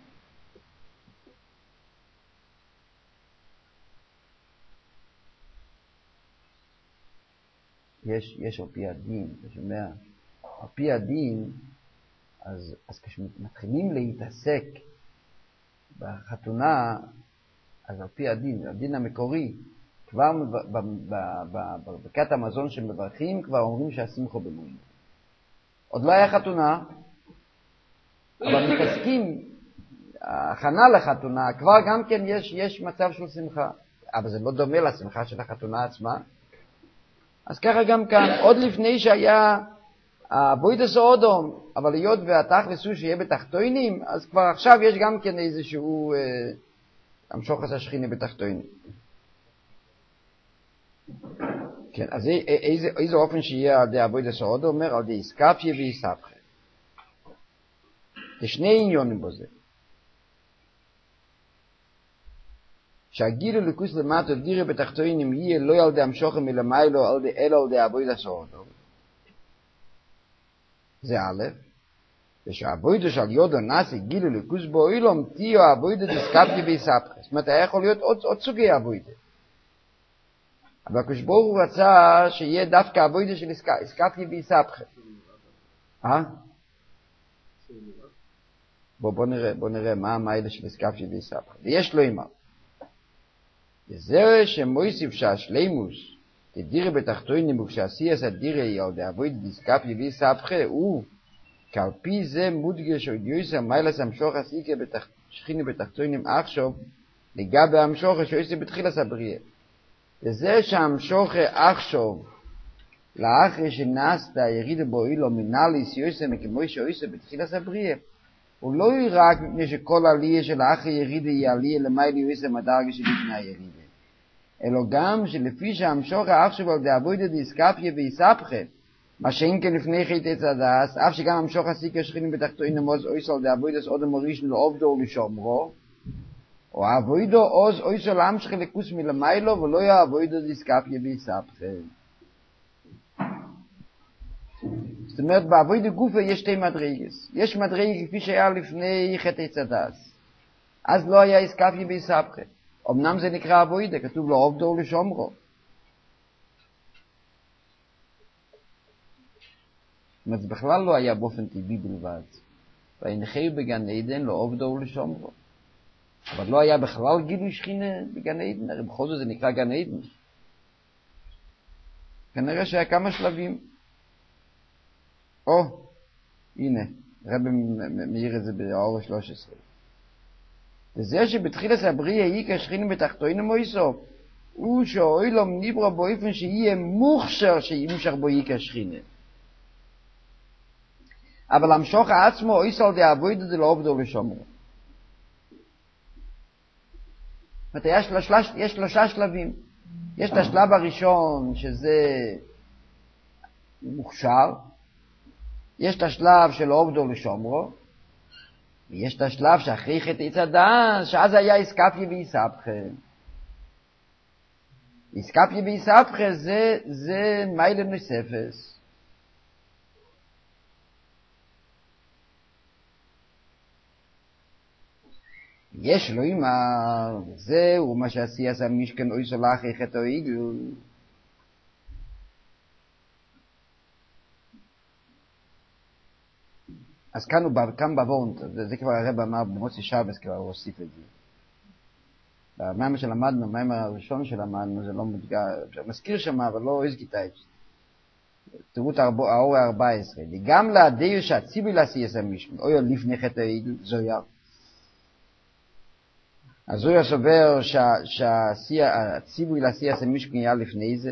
יש, יש על פי הדין, אתה שומע, על פי הדין, אז, אז כשמתחילים להתעסק בחתונה, אז על פי הדין, הדין המקורי, כבר בברכת המזון שמברכים, כבר אומרים שהשמחו במועיל. עוד לא היה חתונה, אבל מתעסקים, ההכנה לחתונה, כבר גם כן יש, יש מצב של שמחה, אבל זה לא דומה לשמחה של החתונה עצמה. אז ככה גם כאן, עוד לפני שהיה הבוידס אודום, אבל היות והתכלס הוא שיהיה בתחתונים, אז כבר עכשיו יש גם כן איזשהו אה, המשוך את השכינה בתחתונים. כן, אז איזה, איזה אופן שיהיה על די הבוידס אודום, אומר על די סקפיה ויסבכה. זה שני עניונים בזה. שהגילו לקוס למטו דירה בתחתונים יהיה לא על די המשוכם מלמיילו, אלא על די הבוידס אודום. זה א', ושהבוידו של יודו נאסי גילו לקוס בו אילום, תיו הבוידו דסקפיה ויסבכה. זאת אומרת, היה יכול להיות עוד, עוד סוגי הבוידו. אבל הקדוש ברוך הוא רצה שיהיה דווקא הבוידו של סקפיה ויסבכה. אה? בוא, בוא נראה, בוא נראה מה המיילה של סקפיה ויסבכה. ויש לו אימר. זה שמויסיף שהשלימוס, כדירה בתחתונים וכשעשייס הדירה ילדי אבויד דסקפיה ויסבכה, הוא כעל-פי זה מודגש עוד יויסר מיילס המשוך הסיקה שכינה בתחתונים עכשיו לגבי המשוך שיויסר בתחילת הבריאה. וזה שהמשוך עכשיו לאחרי שנעשתה הירידה בו אילו מנהליס יויסר מכמו שיויסר בתחילת הבריאה, הוא לא רק מפני שכל עלייה של האחרי ירידה היא עלייה למייל יויסר מדרגה שלפני הירידה, אלא גם שלפי שהמשוך עכשיו על דאבוידא דסקפיה ויסבכה, מה שאין כן לפני חטא עץ הדס, אף שגם המשוך הסיקה שכינים בתחתונים עוז אויס על דאבוידס אודם מורישן לעובדו ולשומרו, או אבוידו עוז אויס על המשך לקוס מלמיילו, ולא יהיה אבוידו דסקפיה ויסבכה. זאת אומרת, באבוידו גופה יש שתי מדרגס. יש מדרגה כפי שהיה לפני חטא עץ הדס. אז לא היה דסקפיה ויסבכה. אמנם זה נקרא אבוידו, כתוב לו עובדו ולשומרו. זאת אומרת, זה בכלל לא היה באופן טבעי בלבד. והנחי בגן עדן לא עובדו ולשומרו. אבל לא היה בכלל גילוי שכינה בגן עדן, הרי בכל זאת זה נקרא גן עדן. כנראה שהיה כמה שלבים. או, הנה, רב מאיר את זה באור שלוש עשרה. וזה שבתחילת הבריאה ייקר שכינה בתחתונים מויסו, הוא שאוילום נברא באופן שיהיה מוכשר שימשך בו ייקר שכינה. אבל המשוך עצמו אויס על די אבוידו די לא עובדו לשומרו. יש שלושה, יש שלושה שלבים. יש את השלב הראשון שזה מוכשר, יש את השלב של עובדו לשומרו, ויש את השלב שאחרי חטא עץ הדעת, שאז היה איסקפיה ואיסבכה. איסקפיה ואיסבכה זה, זה מיילה נוספס. יש לו עם זהו מה שעשי עשה משכן אוי סולח חטא או עיגל. אז כאן הוא כאן בוונט, זה כבר הרב אמר במוצאי שבת כבר הוא הוסיף את זה. במאמר שלמדנו, במאמר הראשון שלמדנו, זה לא מודגע, מזכיר שם אבל לא הזכיתה את זה. תראו את האור ה-ארבע עשרה. וגם להדיו שהציבי לעשי עשה משכן, אוי לפני חטא או עיגל, זויה. אז הוא סובר שהציווי לעשייה עשה משכן היה לפני זה.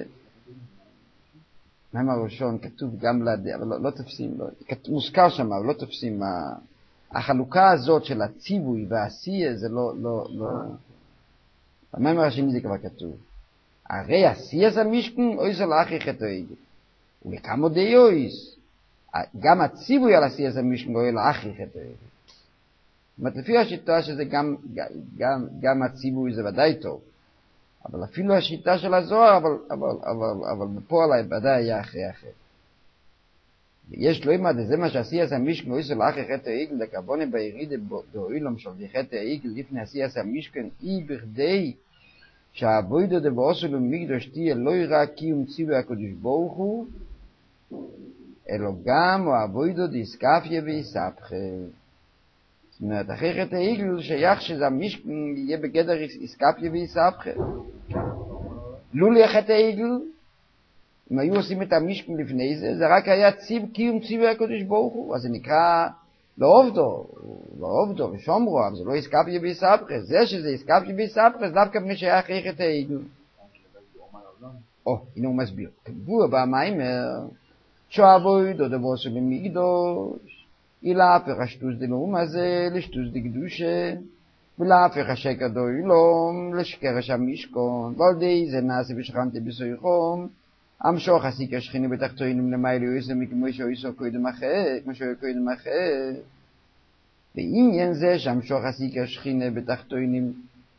מאמר הראשון כתוב גם לעדי, אבל לא, לא תופסים, לא, מוזכר שם, אבל לא תופסים. החלוקה הזאת של הציווי והעשייה זה לא, לא, לא. במאמר השני זה כבר כתוב. הרי עשייה עשה משכן אוי זה לאחי חטא עיגל. ולכמה די אויס. גם הציווי על עשייה עשה משכן אוי לאחי חטא עיגל. זאת אומרת, לפי השיטה שזה גם, גם, גם הציווי זה ודאי טוב. אבל אפילו השיטה של הזוהר, אבל, אבל, אבל, אבל בפועל ודאי היה אחרי אחרי. יש לו אימא, זה מה שעשי עשה משכן, הוא יסול אחרי חטא העיגל, דקבונה בירידה באוילום של חטא העיגל, לפני עשי עשה משכן, אי בכדי שהבוידו דבעוסו למקדוש תהיה לא יראה קיום ציווי הקדוש ברוך הוא, אלא גם הוא הבוידו דיסקפיה ויסבכה. זאת אומרת, אחרי חטא העיגל שייך שזה המשכן יהיה בגדר איסקפיה ואיסבכה. לולי החטא העיגל, אם היו עושים את המשכן לפני זה, זה רק היה ציב קיום ציווי הקדוש ברוך הוא, אז זה נקרא לא עובדו, לא עובדו ושומרו, אבל זה לא איסקפיה ואיסבכה. זה שזה איסקפיה ואיסבכה, זה דווקא מי שהיה אחרי חטא העיגל. או, הנה הוא מסביר. כתבו במאמר, שאבוידו דבעוסו למקדוש, להפך השטוס דלאום הזה לשטוס דקדושה, ולהפך השקר דאילום לשקרש המשכון, ועל די זה נעשה ושכנתי בסויחום, המשוך הסיקר שכינה בתחתונים למעלה יועסה מכמו שאויסו קודם אחר, כמו שאויסו קודם אחר. בעניין זה שהמשוך הסיקר שכינה בתחתונים,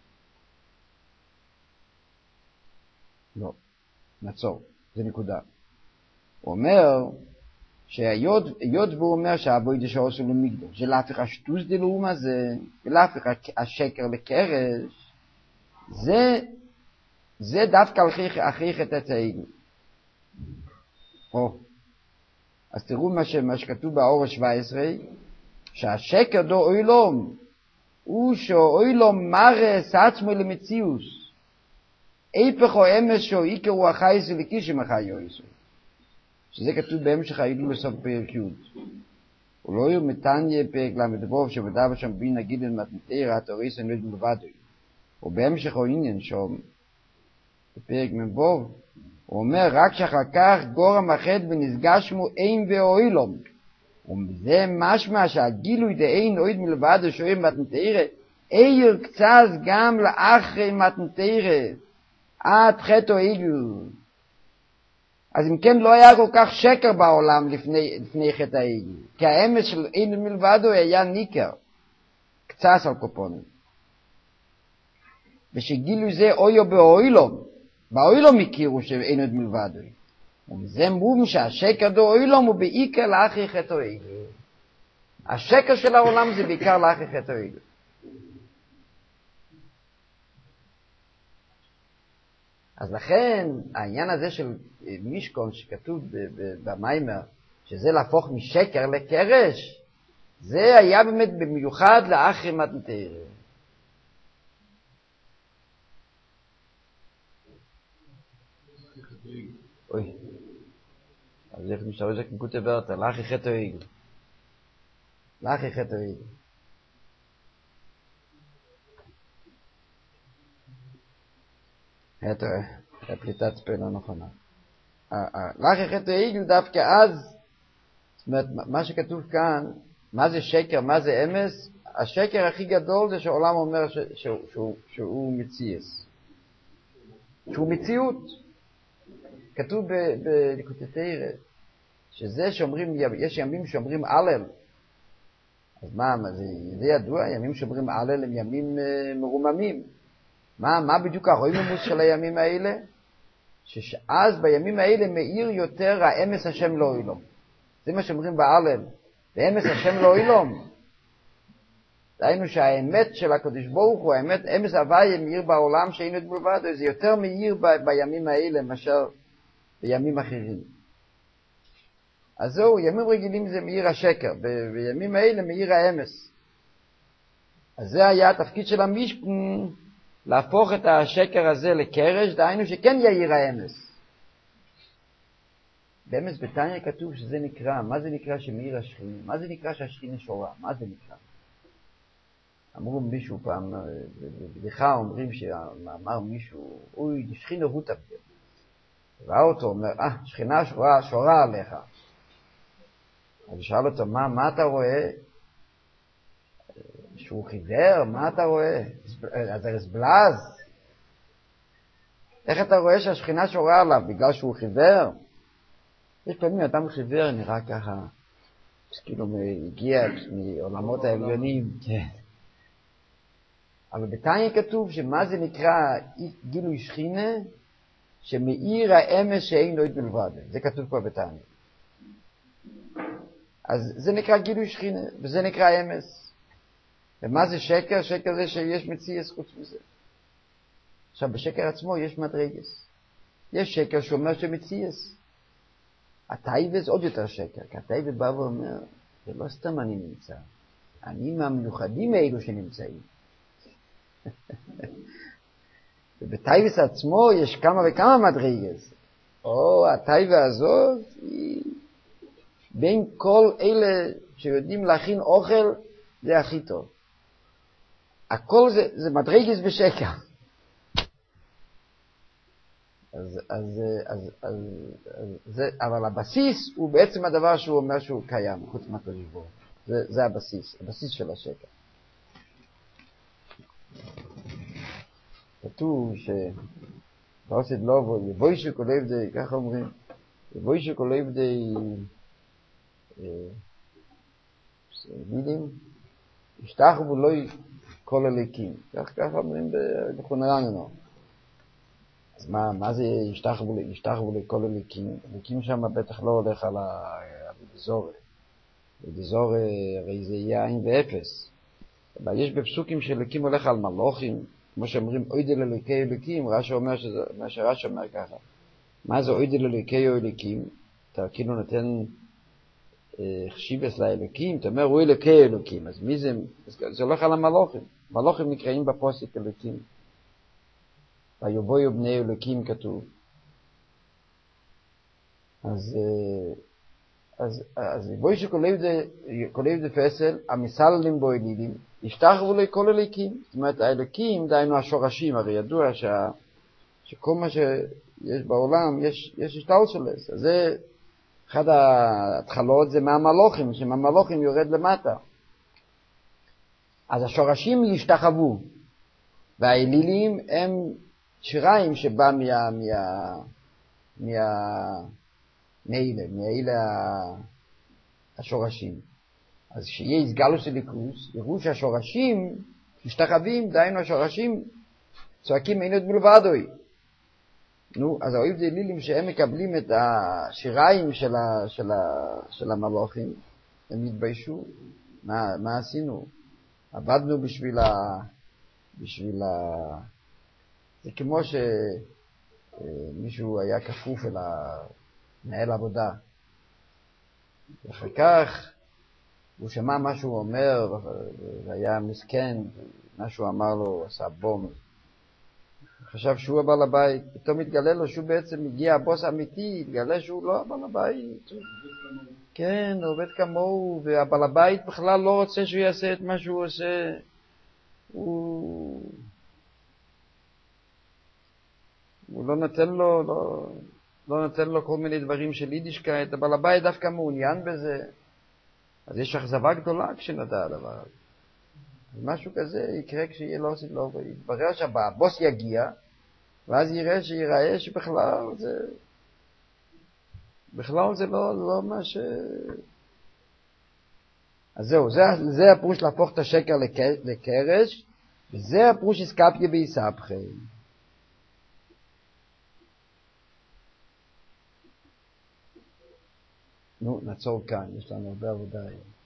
לא, נעצור, זה נקודה. הוא אומר, שהיוד והוא אומר שהבוידה שעושו למקדוש, זה להפך השטוס דלאום הזה, ולהפך השקר לקרש, זה, זה דווקא אחרי חטא העיגל. או, אז תראו מה, ש, מה שכתוב באור ה-שבע עשרה, שהשקר דו אוילום, הוא שאוילום מרס עצמו למציאוס, איפך או אמס שהוא עיקרו החייס ולקישם החייס. שזה כתוב בהמשך העיגול בסוף פרק י'. ולא יהיו מתניה פרק למדבוב שבדבר שם בין הגידן מתנתר התוריס הנוד מלבדוי. ובהמשך העניין שם, בפרק מבוב, הוא אומר רק שאחר כך גורם החטא ונסגש מו אין ואוילום. וזה משמע שהגילוי דאין אויד מלבדו שואם מתנתר, איר קצז גם לאחרי מתנתר, עד חטא העיגול. אז אם כן לא היה כל כך שקר בעולם לפני, לפני חטא העיגל, כי האמס של אין מלבדו היה ניקר, קצס על קופונים. ושגילו זה אויו באוילום, באוילום הכירו שאין עוד מלבדו. וזה מום שהשקר דו אוילום הוא בעיקר לאחרי חטא העיגל. השקר של העולם זה בעיקר לאחרי חטא העיגל. אז לכן העניין הזה של משכון שכתוב במיימר, שזה להפוך משקר לקרש, זה היה באמת במיוחד לאחרי מתנתר. אוי. אז איך משתמש עם גוטה ברטה, לאחי חטא עיגל. לאחי חטא עיגל. חטא, הפליטת פה לא נכונה. לאחי חטא עיגל דווקא אז, זאת אומרת, מה שכתוב כאן, מה זה שקר, מה זה אמס, השקר הכי גדול זה שהעולם אומר ש, ש, שהוא, שהוא מציאס. שהוא מציאות. כתוב בליקוטי תורה, שזה שאומרים, יש ימים שאומרים הלל. אז מה, מה זה, זה ידוע, ימים שאומרים הלל הם ימים uh, מרוממים. מה, מה בדיוק הרוממות של הימים האלה? שאז בימים האלה מאיר יותר האמס השם לא אילום. זה מה שאומרים בהלל. ואמס השם לא אילום. דהיינו שהאמת של הקדוש ברוך הוא, האמת, אמס הוויה מאיר בעולם שאין עוד מלבד, זה יותר מאיר ב, בימים האלה מאשר בימים אחרים. אז זהו, ימים רגילים זה מאיר השקר, ב, בימים האלה מאיר האמס. אז זה היה התפקיד של המשכן, להפוך את השקר הזה לקרש, דהיינו שכן יאיר האמס. באמס בתניא כתוב שזה נקרא, מה זה נקרא שמאיר השכינה? מה זה נקרא שהשכינה שורה? מה זה נקרא? אמרו מישהו פעם, בבדיחה אומרים שאמר מישהו, אוי, שכינה הוא תפקד. ראה אותו, אומר, אה, שכינה שורה, שורה עליך. אז שאל אותו, מה, מה אתה רואה? שהוא חיוור, מה אתה רואה? אז זה רסבלז. איך אתה רואה שהשכינה שורה עליו? בגלל שהוא חיוור? יש פעמים אדם חיוור נראה ככה, כאילו הגיע מעולמות העליונים, כן. אבל בתניא כתוב שמה זה נקרא גילוי שכינה, שמאיר האמס שאין לו עוד מלבד. זה כתוב פה בתניא. אז זה נקרא גילוי שכינה, וזה נקרא אמס. ומה זה שקר? שקר זה שיש מציאס חוץ מזה. עכשיו, בשקר עצמו יש מדרגס. יש שקר שאומר שמציאס. הטייבס עוד יותר שקר, כי הטייבס בא ואומר, זה לא סתם אני נמצא. אני מהמיוחדים האלו שנמצאים. ובטייבס עצמו יש כמה וכמה מדרגס. או, הטייבה הזאת היא בין כל אלה שיודעים להכין אוכל, זה הכי טוב. הכל זה, זה מדרגס בשקר. אז, אז, אז, אז, אז זה, אבל הבסיס הוא בעצם הדבר שהוא אומר שהוא קיים, חוץ מהקדוש ברוך הוא. זה, זה הבסיס, הבסיס של השקר. כתוב ש... פרסת לובו, יבוי שכולב די, ככה אומרים, יבוי שכולב די, מילים, ישתח ולא כל הליקים. כך, ככה אומרים בחונרננו. אז מה, מה זה ישתח ולא כל הליקים? הליקים שם בטח לא הולך על הדיזורי. בדיזורי הרי זה יהיה עין ואפס. אבל יש בפסוקים שליקים הולך על מלוכים, כמו שאומרים, אוידל אליקי אליקים, רש"י אומר שזה, מה שרש"י אומר ככה. מה זה אוידל אליקי או אליקים? אתה כאילו נותן אה, חשיבס לאליקים, אתה אומר, הוא אליקי אליקים, אז מי זה? זה הולך על המלוכים. מלוכים נקראים בפוסק אליקים. ויבואו בני אליקים כתוב. אז, אה, אז, אז בואי שכולב דה פסל, המסללים בו אלילים, ישתחוו לכל אליקים. זאת אומרת, האליקים, דהיינו השורשים, הרי ידוע שה, שכל מה שיש בעולם, יש, יש השתלשלוס. אז זה, אחד ההתחלות זה מהמלוכים, שמהמלוכים יורד למטה. אז השורשים ישתחוו, והאלילים הם שיריים שבא מה, מה, מה, מאלה, מאלה השורשים. אז שיהיה הסגלוס אליקוס, יראו שהשורשים משתחווים, דהיינו השורשים צועקים אין עוד מלבדוי. נו, אז האויב זה אלילים שהם מקבלים את השיריים של, ה, של, ה, של המלוכים, הם התביישו. מה, מה עשינו? עבדנו בשביל ה... בשביל ה... זה כמו שמישהו היה כפוף אל המנהל עבודה. ואחר כך הוא שמע מה שהוא אומר, והיה מסכן, מה שהוא אמר לו, עשה בום. חשב שהוא הבעל הבית, פתאום התגלה לו שהוא בעצם הגיע הבוס האמיתי, התגלה שהוא לא הבעל הבית. כן, הוא עובד כמוהו, והבעל הבית בכלל לא רוצה שהוא יעשה את מה שהוא עושה. הוא... הוא לא נותן לו, לא, לא נותן לו כל מיני דברים של יידישקייט, הבעל הבית דווקא מעוניין בזה. אז יש אכזבה גדולה כשנדע הדבר הזה. משהו כזה יקרה כשיהיה לא עושים לא, ויתברר שהבוס יגיע, ואז יראה שיראה שבכלל זה, בכלל זה לא, לא מה ש... אז זהו, זה, זה הפרוש להפוך את השקר לקרש, וזה הפרוש הסקפיה ויסבכי. נו, נעצור כאן, יש לנו הרבה עבודה היום.